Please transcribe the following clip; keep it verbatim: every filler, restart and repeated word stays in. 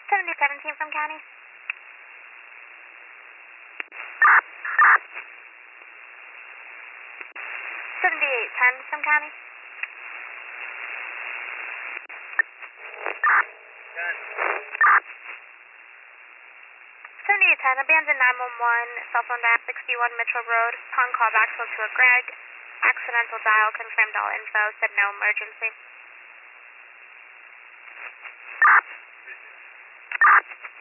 seventy seventeen from County. seventy-eight ten from County. seventy-eight ten, abandoned nine one one, cell phone dial sixty-one Mitchell Road, upon callback spoke to a Greg, accidental dial, confirmed all info, said no emergency.